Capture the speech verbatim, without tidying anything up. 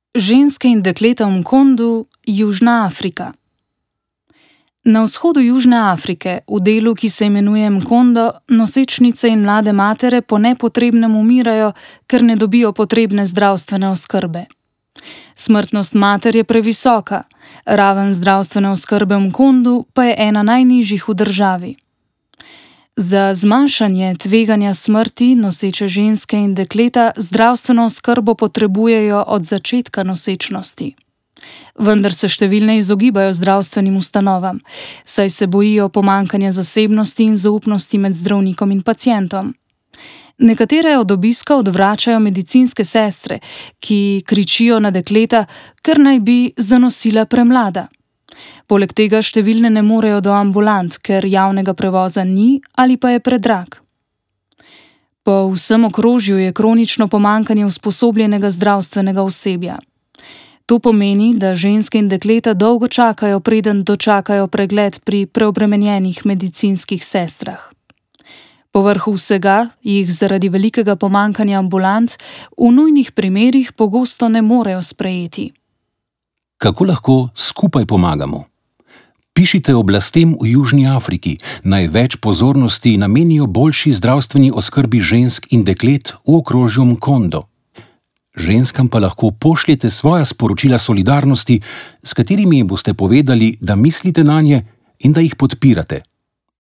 Ženske in dekleta v Mkondu, Južna Afrika. Na vzhodu Južne Afrike, v delu, ki se imenuje Mkondo, nosečnice in mlade matere po nepotrebnem umirajo, ker ne dobijo potrebne zdravstvene oskrbe. Smrtnost mater je previsoka, raven zdravstvene oskrbe v Mkondu pa je ena najnižjih v državi. Za zmanjšanje tveganja smrti noseče ženske in dekleta zdravstveno oskrbo potrebujejo od začetka nosečnosti. Vendar se številne izogibajo zdravstvenim ustanovam, saj se bojijo pomanjkanja zasebnosti in zaupnosti med zdravnikom in pacientom. Nekatere od obiska odvračajo medicinske sestre, ki kričijo na dekleta, ker naj bi zanosila premlada. Poleg tega številne ne morejo do ambulant, ker javnega prevoza ni ali pa je predrag. Po vsem okrožju je kronično pomanjkanje usposobljenega zdravstvenega osebja. To pomeni, da ženske in dekleta dolgo čakajo, preden dočakajo pregled pri preobremenjenih medicinskih sestrah. Povrhu vsega jih zaradi velikega pomanjkanja ambulant v nujnih primerih pogosto ne morejo sprejeti. Kako lahko skupaj pomagamo? Pišite oblastem v Južni Afriki, naj več pozornosti namenijo boljši zdravstveni oskrbi žensk in deklet v okrožju Mkondo. Ženskam pa lahko pošljete svoja sporočila solidarnosti, s katerimi boste povedali, da mislite nanje in da jih podpirate.